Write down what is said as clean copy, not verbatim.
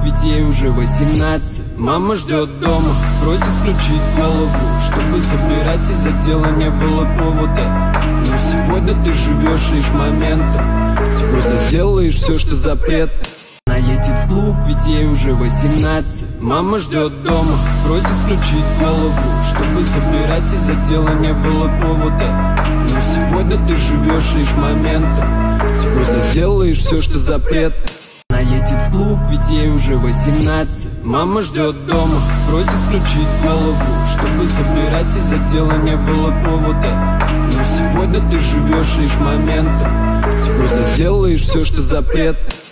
ведь ей уже 18. Мама ждет дома, просит включить голову, чтобы забирать из отдела не было повода. Но сегодня ты живешь лишь моментом, сегодня делаешь все, что запрет. Она едет в клуб, ведь ей уже 18. Мама ждет дома, просит включить голову, чтобы забирать из отдела не было повода. Но сегодня ты живешь лишь моментом, сегодня делаешь все, что запрет. Она едет в клуб, ведь ей уже 18. Мама ждет дома, просит включить голову, чтобы забирать из отдела не было повода. Но сегодня ты живешь лишь моментом, сегодня делаешь все, что запрет.